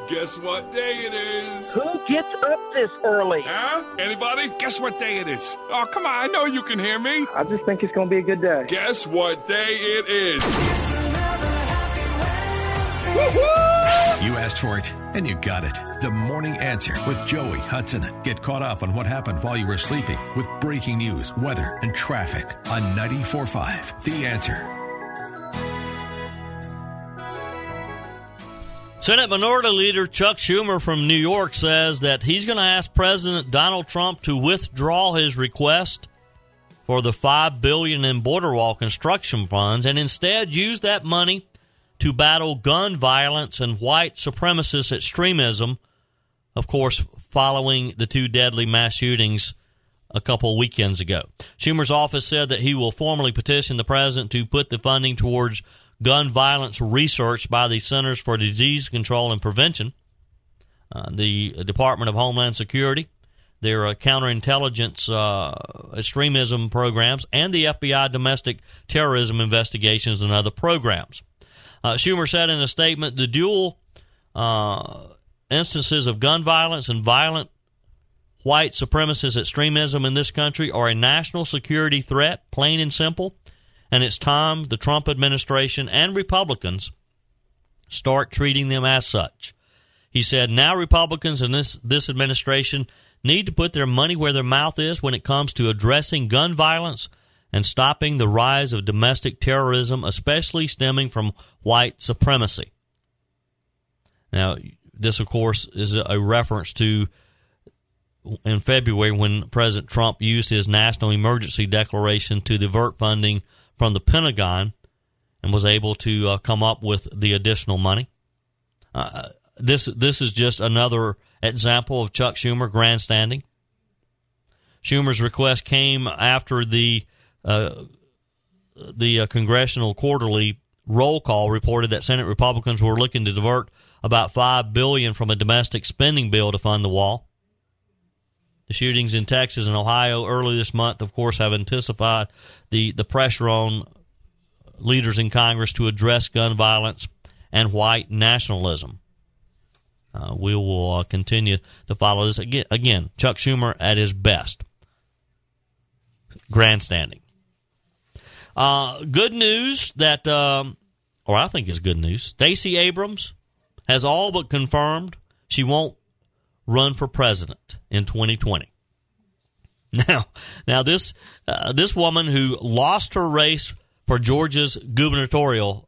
Guess what day it is? Who gets up this early? Huh? Anybody? Guess what day it is? Oh, come on, I know you can hear me. I just think it's going to be a good day. Guess what day it is? Woo-hoo! You asked for it, and you got it. The Morning Answer with Joey Hudson. Get caught up on what happened while you were sleeping with breaking news, weather, and traffic on 94.5 The Answer. Senate Minority Leader Chuck Schumer from New York says that he's going to ask President Donald Trump to withdraw his request for the $5 billion in border wall construction funds and instead use that money to battle gun violence and white supremacist extremism, of course, following the two deadly mass shootings a couple weekends ago. Schumer's office said that he will formally petition the president to put the funding towards gun violence research by the Centers for Disease Control and Prevention, the Department of Homeland Security, their counterintelligence extremism programs, and the FBI domestic terrorism investigations and other programs. Schumer said in a statement, the dual instances of gun violence and violent white supremacist extremism in this country are a national security threat, plain and simple, and it's time the Trump administration and Republicans start treating them as such. He said, now Republicans and this administration need to put their money where their mouth is when it comes to addressing gun violence and stopping the rise of domestic terrorism, especially stemming from white supremacy. Now, this, of course, is a reference to in February when President Trump used his national emergency declaration to divert funding from the Pentagon and was able to come up with the additional money. This is just another example of Chuck Schumer grandstanding. Schumer's request came after the Congressional Quarterly roll call reported that Senate Republicans were looking to divert about $5 billion from a domestic spending bill to fund the wall. The shootings in Texas and Ohio early this month, of course, have intensified the pressure on leaders in Congress to address gun violence and white nationalism. We will continue to follow this. Again, Chuck Schumer at his best. Grandstanding. Good news that, or I think it's good news, Stacey Abrams has all but confirmed she won't run for president in 2020. Now this woman who lost her race for Georgia's gubernatorial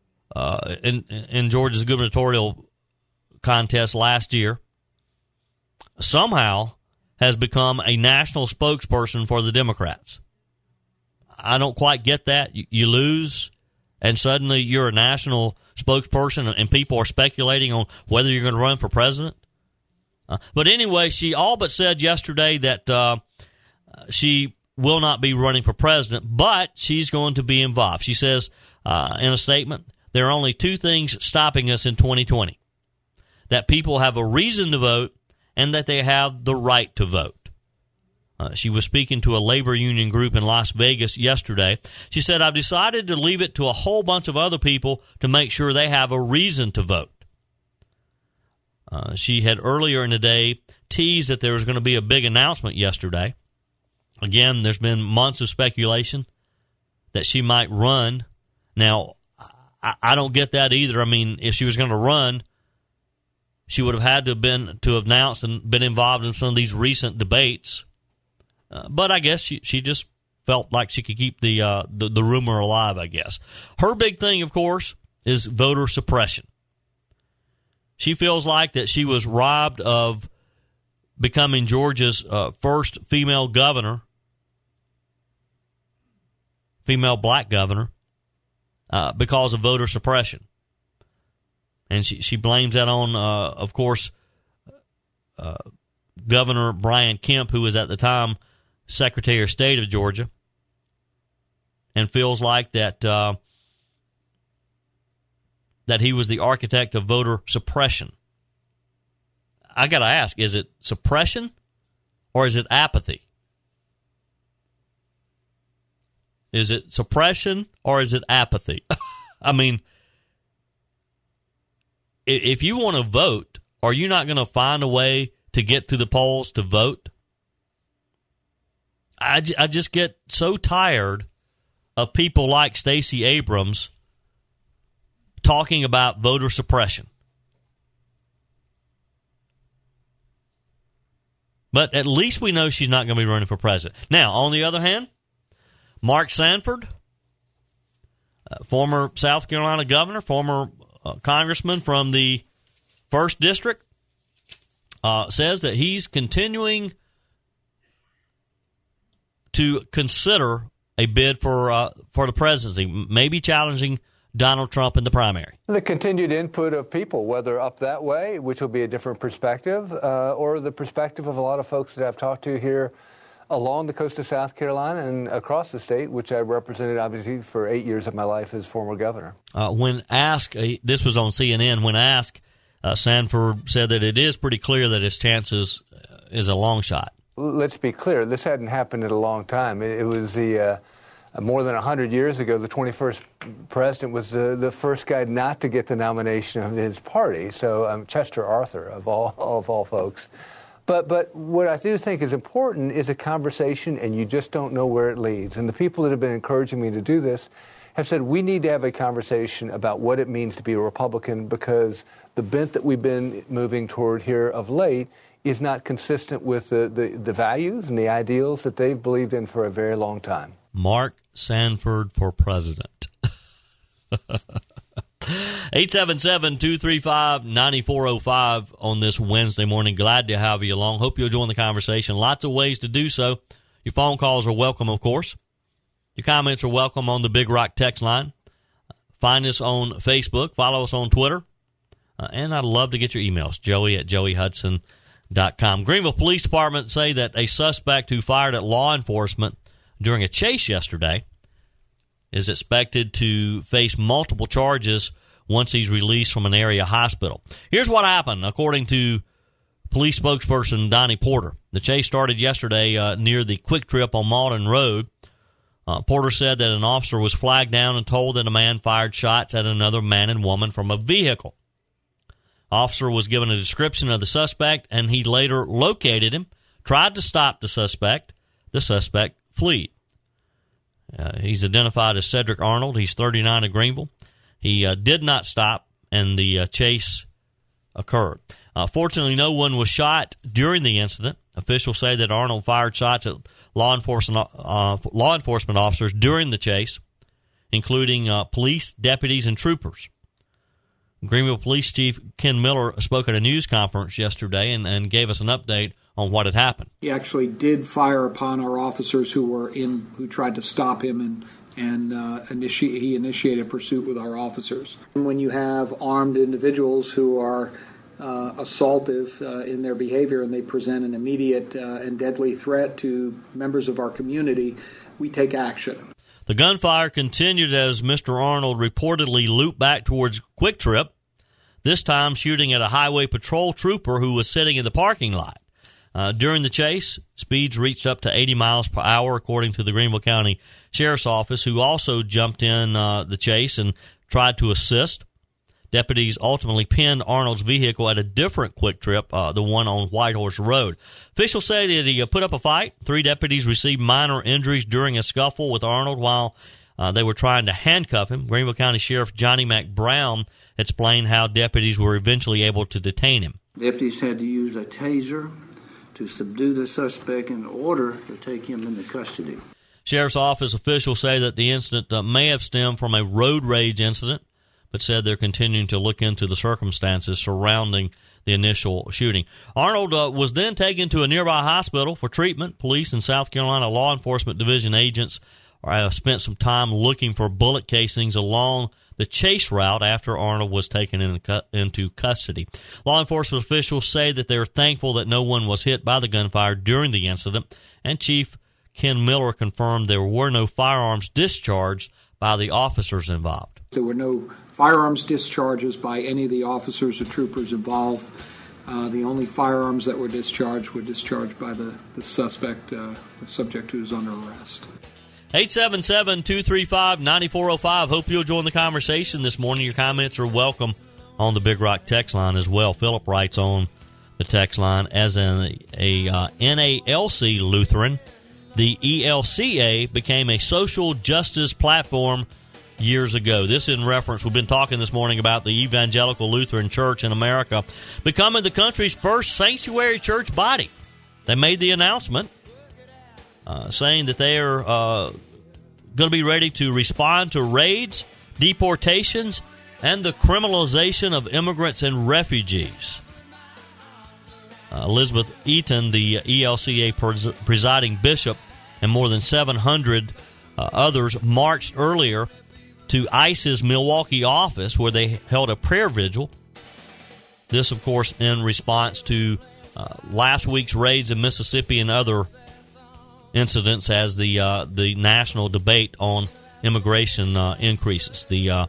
in Georgia's gubernatorial contest last year somehow has become a national spokesperson for the Democrats. I don't quite get that. You lose, and suddenly you're a national spokesperson, and people are speculating on whether you're going to run for president. But anyway, she all but said yesterday that she will not be running for president, but she's going to be involved. She says in a statement, there are only two things stopping us in 2020, that people have a reason to vote and that they have the right to vote. She was speaking to a labor union group in Las Vegas yesterday. She said, I've decided to leave it to a whole bunch of other people to make sure they have a reason to vote. She had earlier in the day teased that there was going to be a big announcement yesterday. Again, there's been months of speculation that she might run. Now, I don't get that either. I mean, if she was going to run, she would have had to have announced and been involved in some of these recent debates. But I guess she just felt like she could keep the rumor alive, I guess. Her big thing, of course, is voter suppression. She feels like that she was robbed of becoming Georgia's first female black governor, because of voter suppression. And she blames that on, of course, Governor Brian Kemp, who was at the time Secretary of State of Georgia, and feels like that that he was the architect of voter suppression. I got to ask, is it suppression or is it apathy? Is it suppression or is it apathy? I mean, if you want to vote, are you not going to find a way to get to the polls to vote? I just get so tired of people like Stacey Abrams talking about voter suppression. But at least we know she's not going to be running for president. Now, on the other hand, Mark Sanford, former South Carolina governor, former congressman from the 1st District, says that he's continuing to consider a bid for the presidency, maybe challenging Donald Trump in the primary. The continued input of people, whether up that way, which will be a different perspective, or the perspective of a lot of folks that I've talked to here along the coast of South Carolina and across the state, which I represented, obviously, for 8 years of my life as former governor. When asked, this was on CNN, when asked, Sanford said that it is pretty clear that his chances is a long shot. Let's be clear. This hadn't happened in a long time. It was the more than 100 years ago, the 21st president was the first guy not to get the nomination of his party. So Chester Arthur, of all folks. But what I do think is important is a conversation, and you just don't know where it leads. And the people that have been encouraging me to do this have said we need to have a conversation about what it means to be a Republican, because the bent that we've been moving toward here of late is not consistent with the values and the ideals that they've believed in for a very long time. Mark Sanford for president. 877-235-9405 on this Wednesday morning. Glad to have you along. Hope you'll join the conversation. Lots of ways to do so. Your phone calls are welcome, of course. Your comments are welcome on the Big Rock text line. Find us on Facebook. Follow us on Twitter. And I'd love to get your emails. Joey@joeyhudson.com. Greenville Police Department say that a suspect who fired at law enforcement during a chase yesterday is expected to face multiple charges once he's released from an area hospital. Here's what happened, according to police spokesperson Donnie Porter. The chase started yesterday near the Quick Trip on Malden Road. Porter said that an officer was flagged down and told that a man fired shots at another man and woman from a vehicle. Officer was given a description of the suspect, and he later located him, tried to stop the suspect. The suspect fled. He's identified as Cedric Arnold. He's 39 of Greenville. He did not stop, and the chase occurred. Fortunately, no one was shot during the incident. Officials say that Arnold fired shots at law enforcement officers during the chase, including police, deputies, and troopers. Greenville Police Chief Ken Miller spoke at a news conference yesterday and gave us an update on what had happened. He actually did fire upon our officers who tried to stop him, and he initiated pursuit with our officers. When you have armed individuals who are assaultive in their behavior and they present an immediate and deadly threat to members of our community, we take action. The gunfire continued as Mr. Arnold reportedly looped back towards Quick Trip, this time shooting at a highway patrol trooper who was sitting in the parking lot. During the chase, speeds reached up to 80 miles per hour, according to the Greenville County Sheriff's Office, who also jumped in the chase and tried to assist. Deputies ultimately pinned Arnold's vehicle at a different Quick Trip, the one on Whitehorse Road. Officials say that he put up a fight. 3 deputies received minor injuries during a scuffle with Arnold while they were trying to handcuff him. Greenville County Sheriff Johnny McBrown explained how deputies were eventually able to detain him. Deputies had to use a taser to subdue the suspect in order to take him into custody. Sheriff's Office officials say that the incident may have stemmed from a road rage incident, but said they're continuing to look into the circumstances surrounding the initial shooting. Arnold was then taken to a nearby hospital for treatment. Police and South Carolina Law Enforcement Division agents spent some time looking for bullet casings along the chase route after Arnold was taken into custody. Law enforcement officials say that they're thankful that no one was hit by the gunfire during the incident, and Chief Ken Miller confirmed there were no firearms discharged by the officers involved. There were no firearms discharges by any of the officers or troopers involved. The only firearms that were discharged by the suspect, the subject who is under arrest. 877-235-9405. Hope you'll join the conversation this morning. Your comments are welcome on the Big Rock text line as well. Philip writes on the text line, as a NALC Lutheran, the ELCA became a social justice platform years ago. This in reference, we've been talking this morning about the Evangelical Lutheran Church in America becoming the country's first sanctuary church body. They made the announcement saying that they are going to be ready to respond to raids, deportations, and the criminalization of immigrants and refugees. Elizabeth Eaton, the ELCA presiding bishop, and more than 700 others marched earlier to ICE's Milwaukee office, where they held a prayer vigil. This, of course, in response to last week's raids in Mississippi and other incidents as the national debate on immigration increases. The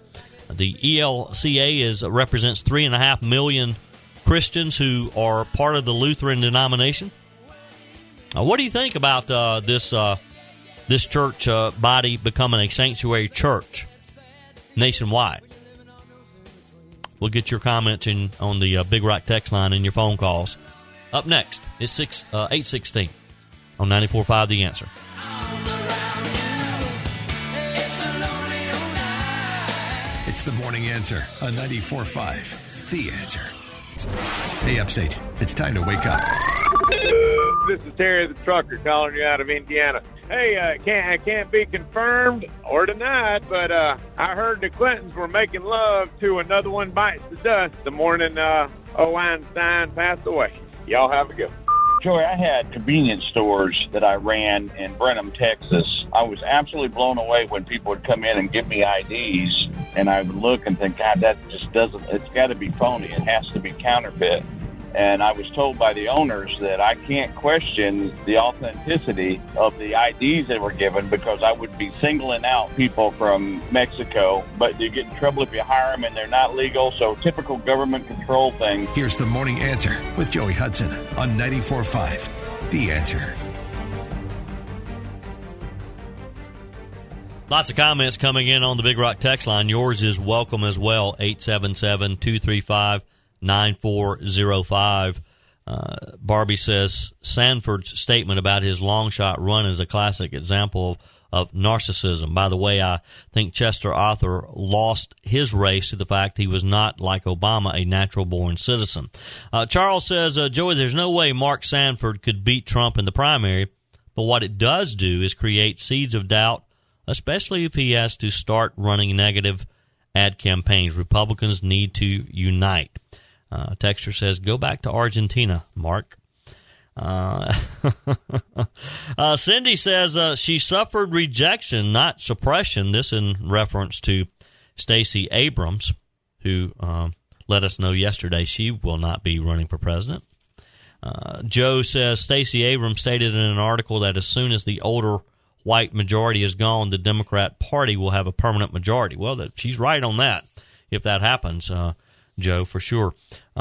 ELCA represents 3.5 million Christians who are part of the Lutheran denomination. What do you think about this church body becoming a sanctuary church nationwide? We'll get your comments on the Big Rock text line and your phone calls. Up next, it's 8:16 on 94.5 The Answer. It's the Morning Answer on 94.5 The Answer. Hey, Upstate, it's time to wake up. This is Terry the trucker calling you out of Indiana. Hey, can't be confirmed or denied, but I heard the Clintons were making love to Another One Bites the Dust the morning O. Einstein passed away. Y'all have a good one. Joey, I had convenience stores that I ran in Brenham, Texas. I was absolutely blown away when people would come in and give me IDs, and I would look and think, God, that just doesn't, it's got to be phony. It has to be counterfeit. And I was told by the owners that I can't question the authenticity of the IDs that were given because I would be singling out people from Mexico. But you get in trouble if you hire them and they're not legal. So typical government control thing. Here's the Morning Answer with Joey Hudson on 94.5 The Answer. Lots of comments coming in on the Big Rock text line. Yours is welcome as well, 877-235-9405. Barbie says Sanford's statement about his long shot run is a classic example of narcissism. By the way, I think Chester Arthur lost his race to the fact he was not, like Obama, a natural-born citizen. Charles says, Joey, there's no way Mark Sanford could beat Trump in the primary, but what it does do is create seeds of doubt, especially if he has to start running negative ad campaigns. Republicans need to unite. Texter says, go back to Argentina, Mark. Cindy says she suffered rejection, not suppression. This in reference to Stacey Abrams, who let us know yesterday she will not be running for president. Joe says Stacey Abrams stated in an article that as soon as the older white majority is gone, the Democrat Party will have a permanent majority. Well, she's right on that, if that happens, Joe, for sure.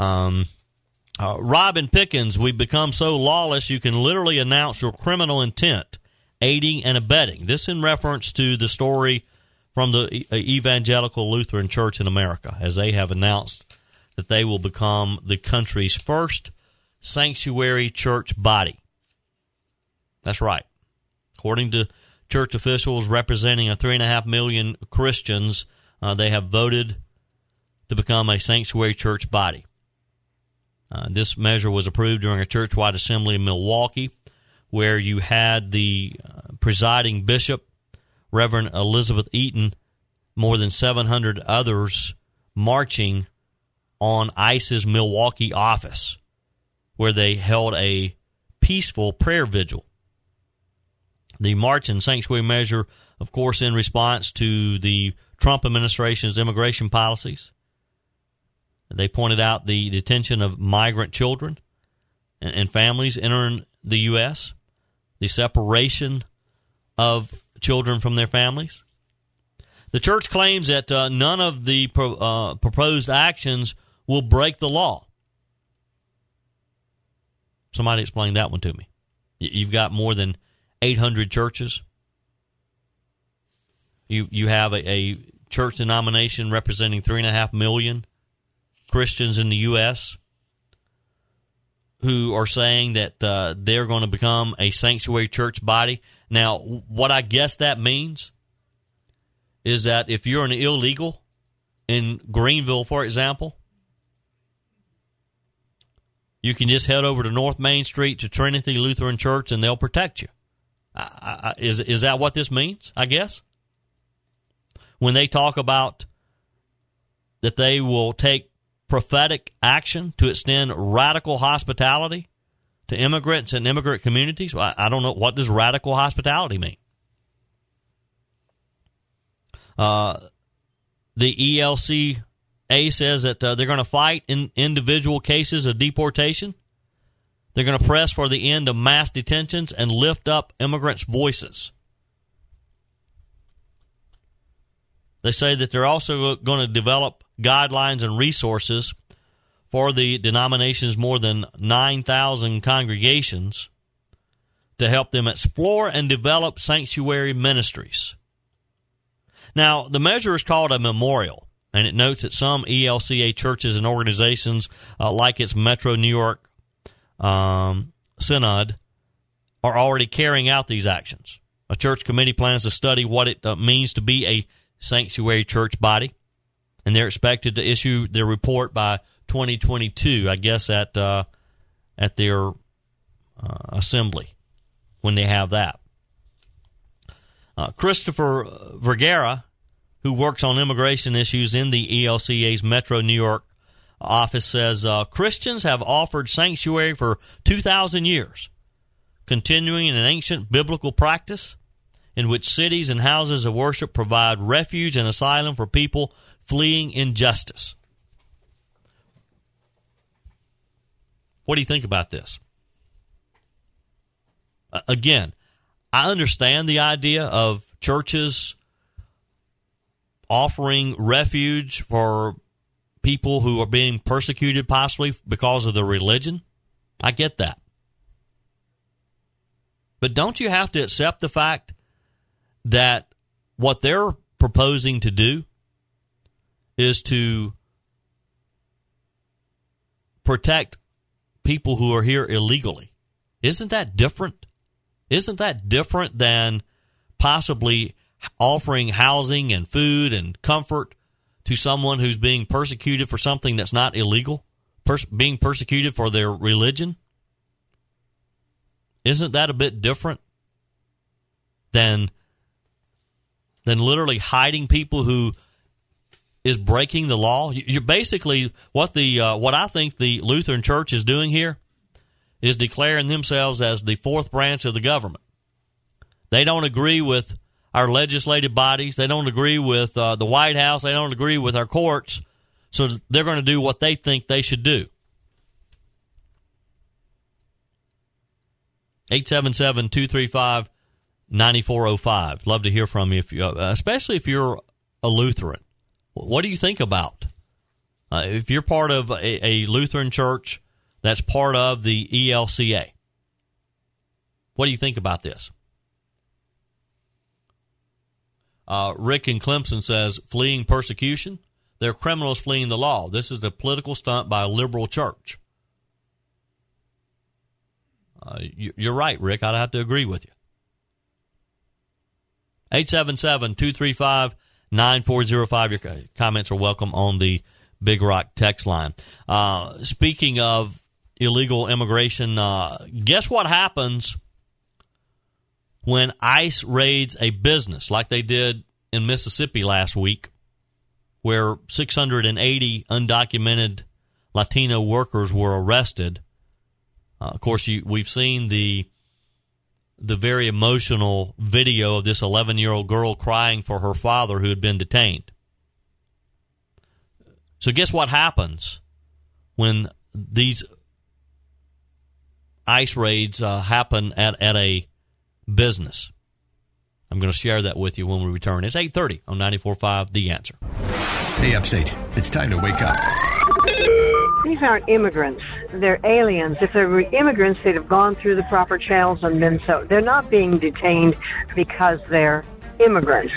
Robin Pickens, we've become so lawless you can literally announce your criminal intent, aiding and abetting. This in reference to the story from the Evangelical Lutheran Church in America, as they have announced that they will become the country's first sanctuary church body. That's right. According to church officials representing 3.5 million Christians, they have voted to become a sanctuary church body. This measure was approved during a church-wide assembly in Milwaukee, where you had the presiding bishop, Reverend Elizabeth Eaton, more than 700 others marching on ICE's Milwaukee office, where they held a peaceful prayer vigil. The march and sanctuary measure, of course, in response to the Trump administration's immigration policies. They pointed out the detention of migrant children and families entering the U.S., the separation of children from their families. The church claims that none of the proposed actions will break the law. Somebody explain that one to me. You've got more than 800 churches. You have a church denomination representing 3.5 million Christians in the U.S. who are saying that they're going to become a sanctuary church body. Now, what I guess that means is that if you're an illegal in Greenville, for example, you can just head over to North Main Street to Trinity Lutheran Church and they'll protect you. Is that what this means, I guess? When they talk about that they will take prophetic action to extend radical hospitality to immigrants and immigrant communities, I don't know. What does radical hospitality mean? The ELCA says that they're going to fight in individual cases of deportation. They're going to press for the end of mass detentions and lift up immigrants' voices. They say that they're also going to develop guidelines and resources for the denomination's more than 9,000 congregations to help them explore and develop sanctuary ministries. Now, the measure is called a memorial, and it notes that some ELCA churches and organizations, like its Metro New York Synod, are already carrying out these actions. A church committee plans to study what it means to be a sanctuary church body, and they're expected to issue their report by 2022, I guess, at their assembly when they have that. Christopher Vergara, who works on immigration issues in the ELCA's Metro New York office, says Christians have offered sanctuary for 2,000 years, continuing an ancient biblical practice in which cities and houses of worship provide refuge and asylum for people fleeing injustice. What do you think about this? Again, I understand the idea of churches offering refuge for people who are being persecuted possibly because of their religion. I get that. But don't you have to accept the fact that what they're proposing to do is to protect people who are here illegally? Isn't that different? Isn't that different than possibly offering housing and food and comfort to someone who's being persecuted for something that's not illegal, being persecuted for their religion? Isn't that a bit different than literally hiding people who is breaking the law? You're basically what I think the Lutheran Church is doing here is declaring themselves as the fourth branch of the government. They don't agree with our legislative bodies. They don't agree with the White House. They don't agree with our courts. So they're going to do what they think they should do. 877-235-9405. Love to hear from you, especially if you're a Lutheran. What do you think about? If you're part of a Lutheran church that's part of the ELCA, what do you think about this? Rick in Clemson says, fleeing persecution? They're criminals fleeing the law. This is a political stunt by a liberal church. You're right, Rick. I'd have to agree with you. 877-235-9405. Your comments are welcome on the Big Rock text line. Speaking of illegal immigration, guess what happens when ICE raids a business like they did in Mississippi last week, where 680 undocumented Latino workers were arrested? Of course, we've seen the very emotional video of this 11-year-old girl crying for her father who had been detained. So guess what happens when these ICE raids happen at a business? I'm going to share that with you when we return. It's 8:30 on 94.5 The Answer. Hey, Upstate, it's time to wake up. These aren't immigrants. They're aliens. If they were immigrants, they'd have gone through the proper channels and been so. They're not being detained because they're immigrants.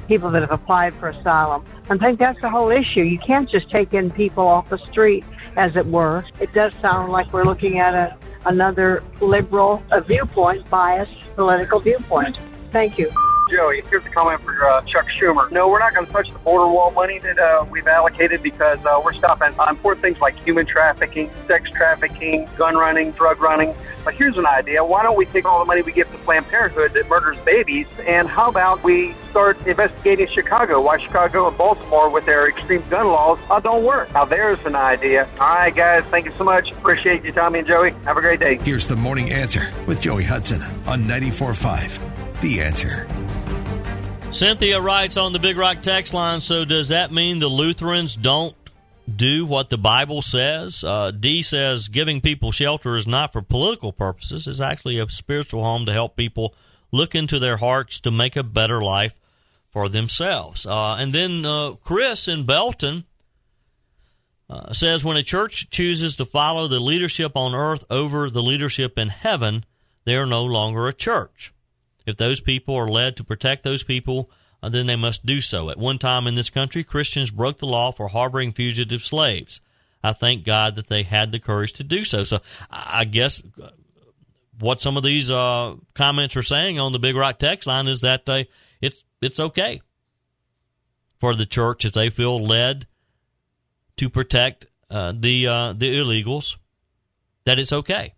people that have applied for asylum. I think that's the whole issue. You can't just take in people off the street, as it were. It does sound like we're looking at another liberal viewpoint, biased political viewpoint. Thank you. Joey, here's a comment for Chuck Schumer. No, we're not going to touch the border wall money that we've allocated because we're stopping important things like human trafficking, sex trafficking, gun running, drug running. But here's an idea. Why don't we take all the money we give to Planned Parenthood that murders babies, and how about we start investigating Chicago? Why Chicago and Baltimore with their extreme gun laws don't work? Now, there's an idea. All right, guys, thank you so much. Appreciate you, Tommy and Joey. Have a great day. Here's the Morning Answer with Joey Hudson on 94.5. The Answer. Cynthia writes on the Big Rock text line, so does that mean the Lutherans don't do what the Bible says? D says giving people shelter is not for political purposes. It's actually a spiritual home to help people look into their hearts to make a better life for themselves. And then Chris in Belton says when a church chooses to follow the leadership on earth over the leadership in heaven, they are no longer a church. If those people are led to protect those people, then they must do so. At one time in this country, Christians broke the law for harboring fugitive slaves. I thank God that they had the courage to do so. So I guess what some of these comments are saying on the Big Rock text line is that it's okay for the church if they feel led to protect the illegals, that it's okay.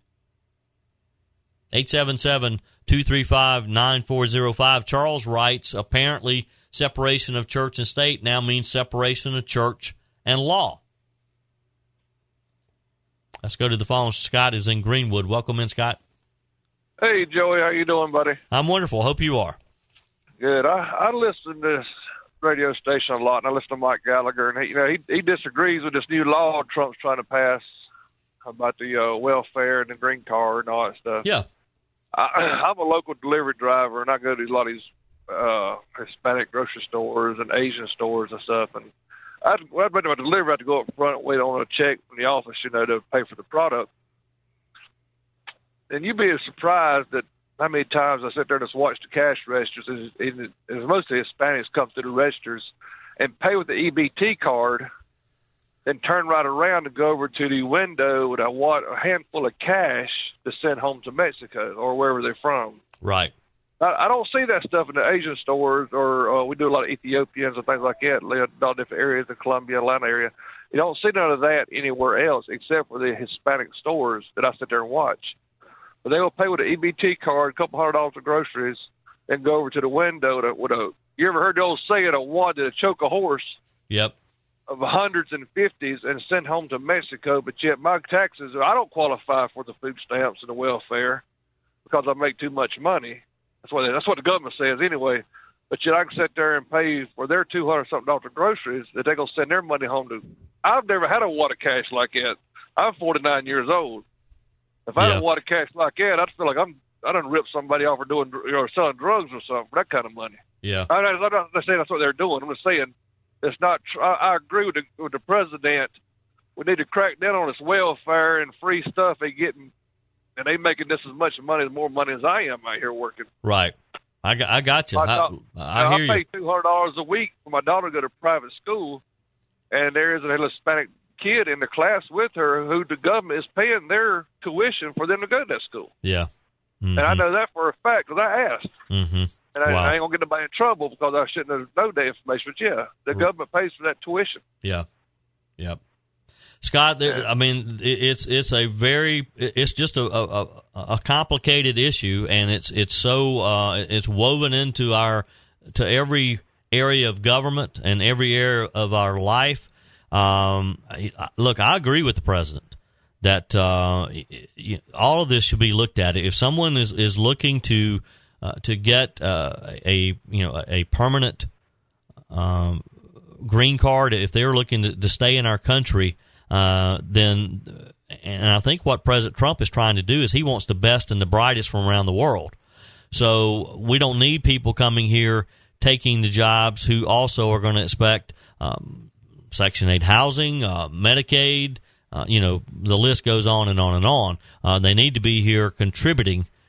877-235-9405. Charles writes, apparently separation of church and state now means separation of church and law. Let's go to the phone. Scott is in Greenwood. Welcome in, Scott. Hey, Joey. How you doing, buddy? I'm wonderful. Hope you are. Good. I listen to this radio station a lot, and I listen to Mike Gallagher, and he disagrees with this new law Trump's trying to pass about the welfare and the green card and all that stuff. Yeah. I'm a local delivery driver, and I go to a lot of these Hispanic grocery stores and Asian stores and stuff. And I'd make my delivery, I have to go up front and wait on a check from the office, to pay for the product. And you'd be surprised at how many times I sit there and just watch the cash registers. And mostly Hispanics come through the registers and pay with the EBT card, then turn right around and go over to the window with a handful of cash to send home to Mexico or wherever they're from. Right. I don't see that stuff in the Asian stores, or we do a lot of Ethiopians and things like that, live in all different areas, the Columbia, Atlanta area. You don't see none of that anywhere else except for the Hispanic stores that I sit there and watch. But they will pay with an EBT card, a couple $100 of groceries, and go over to the window you ever heard the old saying, a wand to choke a horse? Yep. Of hundreds and fifties and sent home to Mexico, but yet my taxes, I don't qualify for the food stamps and the welfare because I make too much money. That's what the government says anyway. But yet I can sit there and pay for their $200-something of groceries that they're going to send their money home to. I've never had a wad of cash like that. I'm 49 years old. If I had a wad of cash like that, I'd feel like I done ripped somebody off for doing selling drugs or something for that kind of money. Yeah. I'm not saying that's what they're doing. I'm just saying it's not. I agree with the president. We need to crack down on this welfare and free stuff they getting, and they making this as much money, more money as I am out here working. Right. I got you. I hear you. I pay $200 a week for my daughter to go to private school, and there is a Hispanic kid in the class with her who the government is paying their tuition for them to go to that school. Yeah. Mm-hmm. And I know that for a fact because I asked. Mm-hmm. And I ain't going to get nobody in trouble because I shouldn't have known that information. But, the government pays for that tuition. Yeah. Yep. Scott, it's just a complicated issue, and it's woven into to every area of government and every area of our life. Look, I agree with the president that all of this should be looked at. If someone is looking to get a permanent green card, if they're looking to stay in our country, then, and I think what President Trump is trying to do is he wants the best and the brightest from around the world. So we don't need people coming here taking the jobs who also are going to expect Section 8 housing, Medicaid, the list goes on and on and on. They need to be here contributing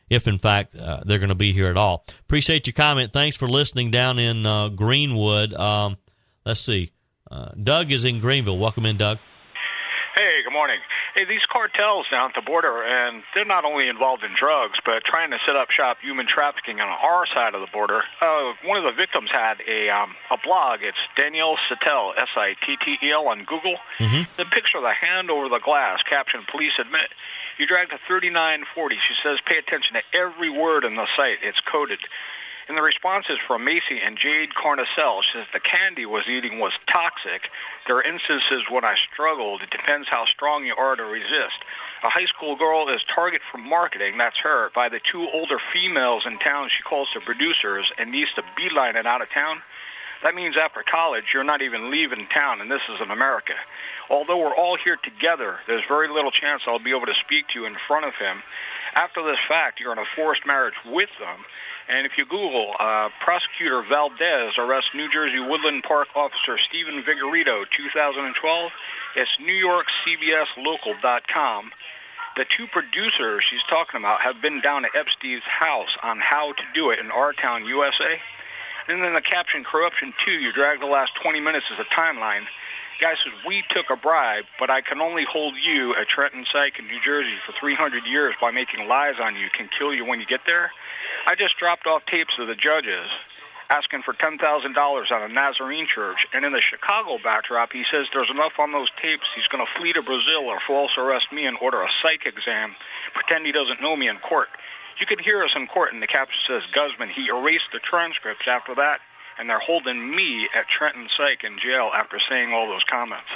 if in fact they're going to be here at all. Appreciate your comment. Thanks for listening down in Greenwood. Let's see. Doug is in Greenville. Welcome in, Doug. Hey, good morning. Hey, these cartels down at the border, and they're not only involved in drugs, but trying to set up shop human trafficking on our side of the border. One of the victims had a blog. It's Danielle Sittel, Sittel on Google. Mm-hmm. The picture of the hand over the glass, captioned, "Police admit you dragged a 3940. She says, pay attention to every word in the site. It's coded. And the responses from Macy and Jade Carnicel, she says the candy was eating was toxic. There are instances when I struggled. It depends how strong you are to resist. A high school girl is target for marketing, that's her, by the two older females in town she calls the producers and needs to beeline it out of town. That means after college, you're not even leaving town, and this is in America. Although we're all here together, there's very little chance I'll be able to speak to you in front of him. After this fact, you're in a forced marriage with them. And if you Google Prosecutor Valdez arrests New Jersey Woodland Park Officer Stephen Vigorito, 2012, it's NewYorkCBSLocal.com. The two producers she's talking about have been down at Epstein's house on how to do it in our town, USA. And then the caption, corruption 2, you drag the last 20 minutes as a timeline. Guy says, we took a bribe, but I can only hold you at Trenton Psych in New Jersey for 300 years by making lies on you, can kill you when you get there. I just dropped off tapes of the judges asking for $10,000 on a Nazarene church, and in the Chicago backdrop, he says there's enough on those tapes he's going to flee to Brazil or false arrest me and order a psych exam, pretend he doesn't know me in court. You can hear us in court, and the caption says, Guzman, he erased the transcripts after that, and they're holding me at Trenton Psych in jail after saying all those comments.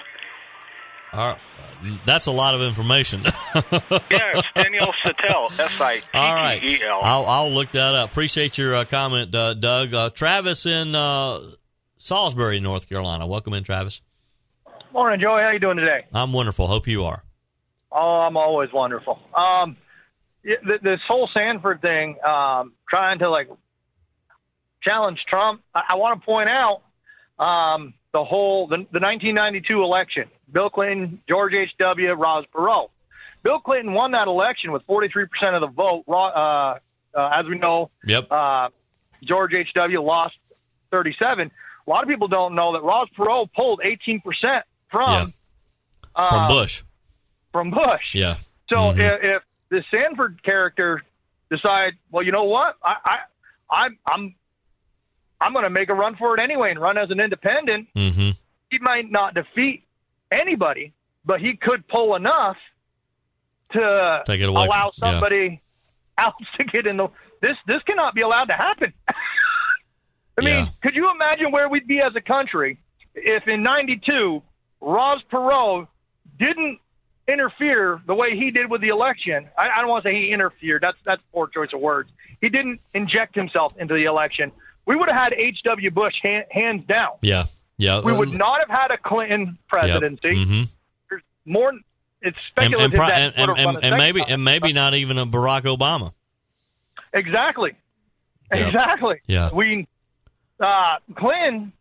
That's a lot of information. Yeah, it's Danielle Sittel, Sittel. All right. I'll look that up. Appreciate your comment, Doug. Travis in Salisbury, North Carolina. Welcome in, Travis. Morning, Joey. How you doing today? I'm wonderful. Hope you are. Oh, I'm always wonderful. This whole Sanford thing, trying to challenge Trump. I want to point out the 1992 election. Bill Clinton, George H.W., Ross Perot. Bill Clinton won that election with 43% of the vote. As we know, George H.W. lost 37%. A lot of people don't know that Ross Perot pulled 18% from Bush. From Bush. Yeah. So if the Sanford character decide, well, you know what, I'm going to make a run for it anyway and run as an independent. Mm-hmm. He might not defeat anybody, but he could pull enough to take it away allow somebody else to get in the. This cannot be allowed to happen. I mean, could you imagine where we'd be as a country if in '92 Ross Perot didn't interfere the way he did with the election? I don't want to say he interfered. That's poor choice of words. He didn't inject himself into the election. We would have had H.W. Bush hands down. Yeah. Yeah. We would not have had a Clinton presidency. Yep. Mm-hmm. There's more. It's speculative and maybe not even a Barack Obama. Exactly. Yep. Exactly. Yeah. Clinton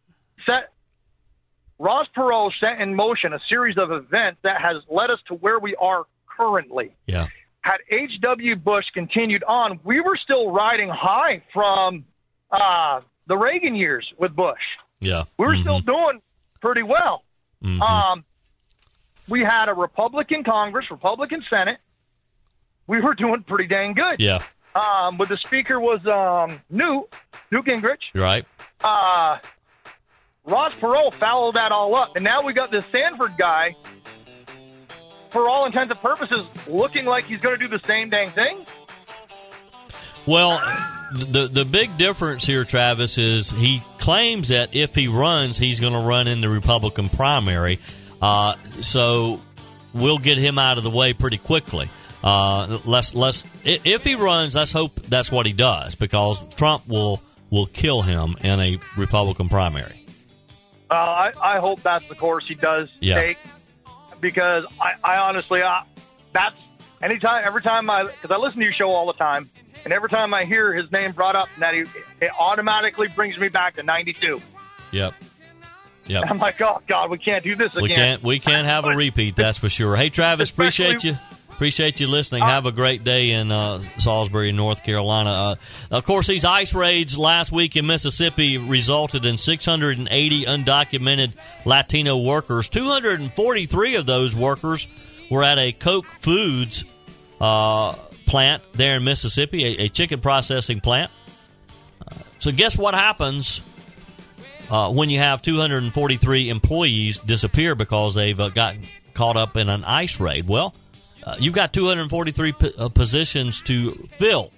Ross Perot set in motion a series of events that has led us to where we are currently. Yeah. Had H.W. Bush continued on, we were still riding high from the Reagan years with Bush. Yeah. We were still doing pretty well. Mm-hmm. We had a Republican Congress, Republican Senate. We were doing pretty dang good. Yeah. But the speaker was Newt Gingrich. Right. Ross Perot fouled that all up. And now we got this Sanford guy, for all intents and purposes, looking like he's going to do the same dang thing. Well, the big difference here, Travis, is he claims that if he runs, he's going to run in the Republican primary. So we'll get him out of the way pretty quickly. If he runs, let's hope that's what he does, because Trump will kill him in a Republican primary. I hope that's the course he does take, because I honestly, that's every time because I listen to your show all the time. And every time I hear his name brought up, it automatically brings me back to 92. Yep. I'm like, oh, God, we can't do this again. We can't have a repeat, that's for sure. Hey, Travis, appreciate you. Appreciate you listening. Have a great day in Salisbury, North Carolina. Of course, these ICE raids last week in Mississippi resulted in 680 undocumented Latino workers. 243 of those workers were at a Koch Foods plant there in Mississippi, a chicken processing plant. So guess what happens when you have 243 employees disappear because they've got caught up in an ICE raid? Well, you've got 243 positions to fill.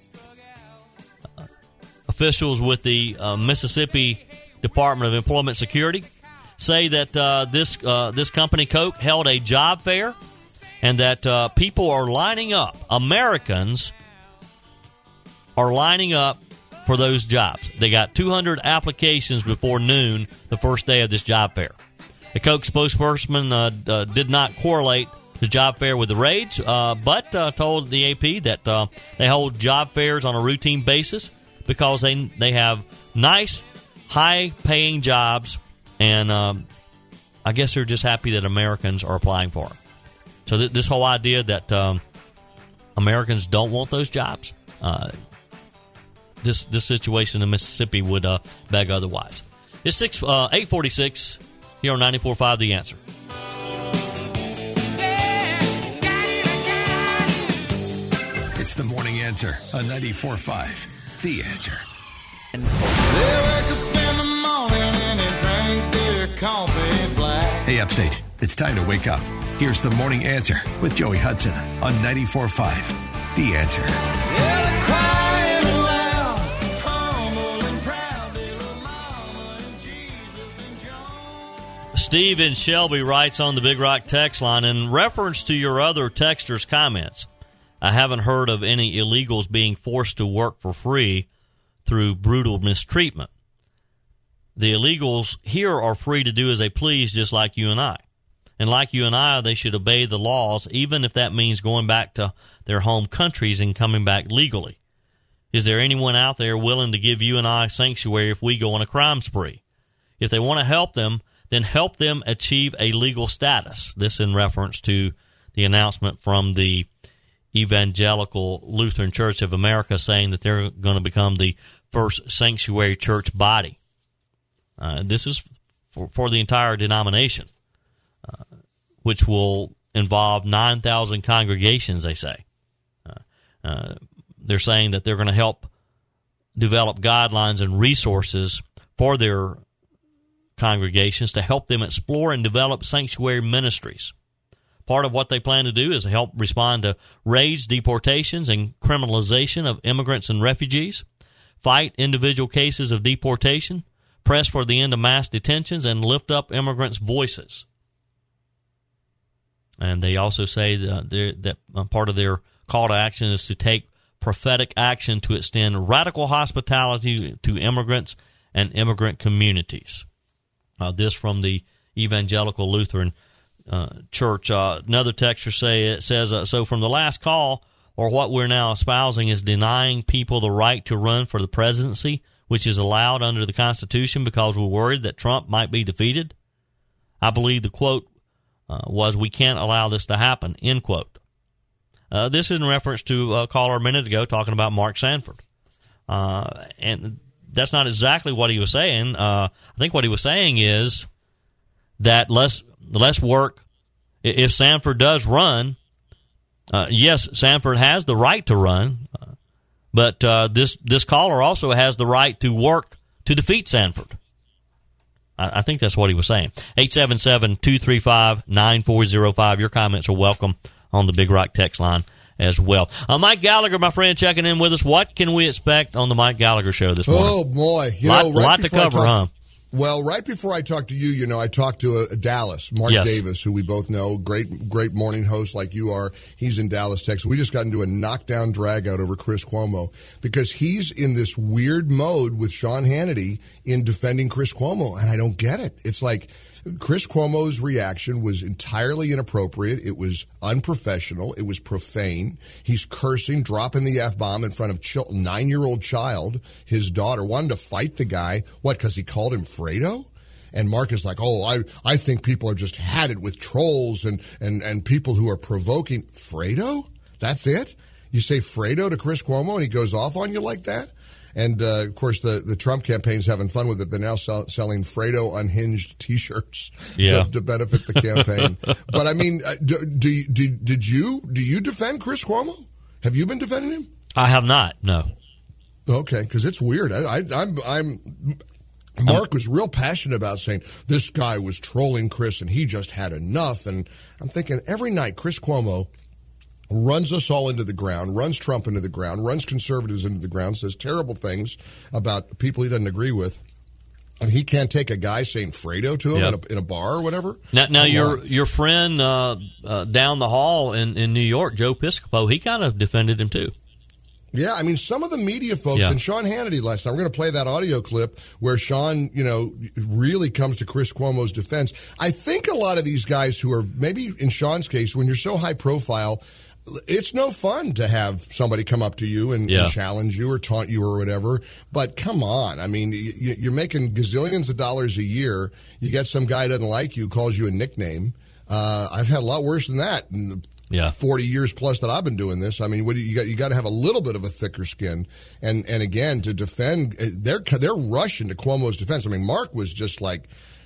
Officials with the Mississippi Department of Employment Security say that this company, Koch, held a job fair and that people are lining up. Americans are lining up for those jobs. They got 200 applications before noon the first day of this job fair. The Koch spokesperson did not correlate the job fair with the raids, but told the AP that they hold job fairs on a routine basis because they have nice, high-paying jobs, and I guess they're just happy that Americans are applying for them. So this whole idea that Americans don't want those jobs, this situation in Mississippi would beg otherwise. It's 8:46 here on 94.5 The Answer. It's the Morning Answer on 94.5 The Answer. They wake up in the morning and they drink their coffee black. Hey, Upstate, it's time to wake up. Here's the Morning Answer with Joey Hudson on 94.5 The Answer. Yeah, they're crying aloud, humble and proud, little mama and Jesus and John. Steve in Shelby writes on the Big Rock text line, in reference to your other texters' comments, I haven't heard of any illegals being forced to work for free through brutal mistreatment. The illegals here are free to do as they please, just like you and I. And like you and I, they should obey the laws, even if that means going back to their home countries and coming back legally. Is there anyone out there willing to give you and I sanctuary if we go on a crime spree? If they want to help them, then help them achieve a legal status. This in reference to the announcement from the Evangelical Lutheran Church of America saying that they're going to become the first sanctuary church body. This is for the entire denomination, which will involve 9,000 congregations, they say. They're saying that they're going to help develop guidelines and resources for their congregations to help them explore and develop sanctuary ministries. Part of what they plan to do is help respond to raids, deportations, and criminalization of immigrants and refugees, fight individual cases of deportation, press for the end of mass detentions, and lift up immigrants' voices. And they also say that part of their call to action is to take prophetic action to extend radical hospitality to immigrants and immigrant communities. This from the Evangelical Lutheran Church. Another texter says, so from the last call, or what we're now espousing is denying people the right to run for the presidency, which is allowed under the Constitution because we're worried that Trump might be defeated. I believe the quote was, we can't allow this to happen, end quote. This is in reference to a caller a minute ago talking about Mark Sanford. And that's not exactly what he was saying. I think what he was saying is that less work. If Sanford does run, yes, Sanford has the right to run, but this caller also has the right to work to defeat Sanford. I think that's what he was saying. 877-235-9405. Your comments are welcome on the Big Rock text line as well. Mike Gallagher, my friend, checking in with us. What can we expect on the Mike Gallagher Show this morning? Oh, boy. Lot to cover, huh? Well, right before I talked to you, I talked to Dallas, Mark Davis, who we both know, great morning host like you are. He's in Dallas, Texas. We just got into a knockdown drag-out over Chris Cuomo because he's in this weird mode with Sean Hannity in defending Chris Cuomo, and I don't get it. It's like Chris Cuomo's reaction was entirely inappropriate. It was unprofessional. It was profane. He's cursing, dropping the F-bomb in front of 9-year-old child. His daughter wanted to fight the guy. What, because he called him Fredo? And Mark is like, oh, I think people are just had it with trolls and people who are provoking. Fredo? That's it? You say Fredo to Chris Cuomo and he goes off on you like that? And, of course, the Trump campaign's having fun with it. They're now selling Fredo unhinged T-shirts to benefit the campaign. But, I mean, do you defend Chris Cuomo? Have you been defending him? I have not, no. Okay, because it's weird. Mark was real passionate about saying this guy was trolling Chris and he just had enough. And I'm thinking every night Chris Cuomo runs us all into the ground, runs Trump into the ground, runs conservatives into the ground, says terrible things about people he doesn't agree with. And he can't take a guy saying Fredo to him in a bar or whatever. Now your friend down the hall in New York, Joe Piscopo, he kind of defended him too. Yeah, I mean, some of the media folks, and Sean Hannity last night, we're going to play that audio clip where Sean, really comes to Chris Cuomo's defense. I think a lot of these guys who are, maybe in Sean's case, when you're so high profile, it's no fun to have somebody come up to you and challenge you or taunt you or whatever. But come on. I mean, you're making gazillions of dollars a year. You get some guy who doesn't like you, calls you a nickname. I've had a lot worse than that in the 40 years plus that I've been doing this. I mean, you got to have a little bit of a thicker skin. And again, to defend, they're rushing to Cuomo's defense. I mean, Mark was just like,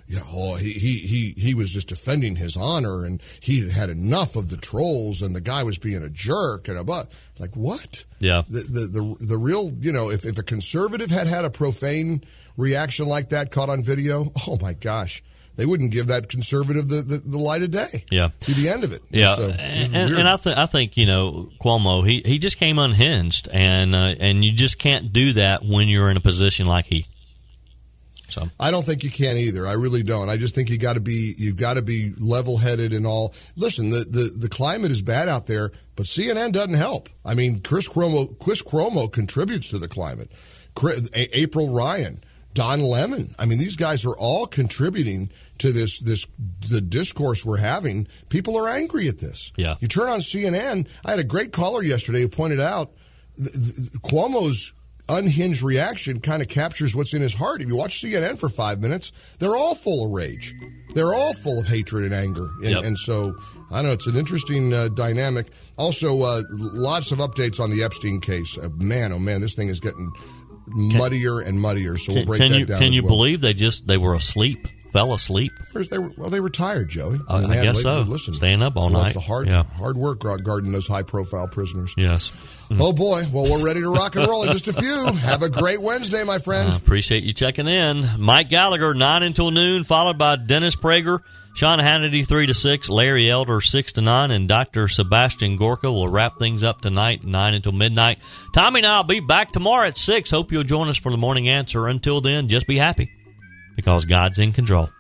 he was just defending his honor, and he had enough of the trolls, and the guy was being a jerk, and like what? Yeah. The real, if a conservative had a profane reaction like that caught on video, oh my gosh, they wouldn't give that conservative the light of day. Yeah. To the end of it. Yeah. So, and I think Cuomo, he just came unhinged, and you just can't do that when you're in a position like he. So I don't think you can either. I really don't. I just think you've got to be level-headed and all. Listen, the climate is bad out there, but CNN doesn't help. I mean, Chris Cuomo contributes to the climate. April Ryan, Don Lemon. I mean, these guys are all contributing to the discourse we're having. People are angry at this. Yeah. You turn on CNN. I had a great caller yesterday who pointed out Cuomo's unhinged reaction kind of captures what's in his heart. If you watch CNN for 5 minutes, they're all full of rage. They're all full of hatred and anger. And so, I don't know, it's an interesting dynamic. Also, lots of updates on the Epstein case. Man, oh man, this thing is getting muddier and muddier, so we'll break that down. Can you believe they were asleep? Fell asleep. They were tired, Joey. I guess so. Listen, staying up all night. It's hard work guarding those high-profile prisoners. Yes. Oh, boy. Well, we're ready to rock and roll in just a few. Have a great Wednesday, my friend. Appreciate you checking in. Mike Gallagher, 9 until noon, followed by Dennis Prager, Sean Hannity, 3 to 6, Larry Elder, 6 to 9, and Dr. Sebastian Gorka will wrap things up tonight, 9 until midnight. Tommy and I will be back tomorrow at 6. Hope you'll join us for the Morning Answer. Until then, just be happy, because God's in control.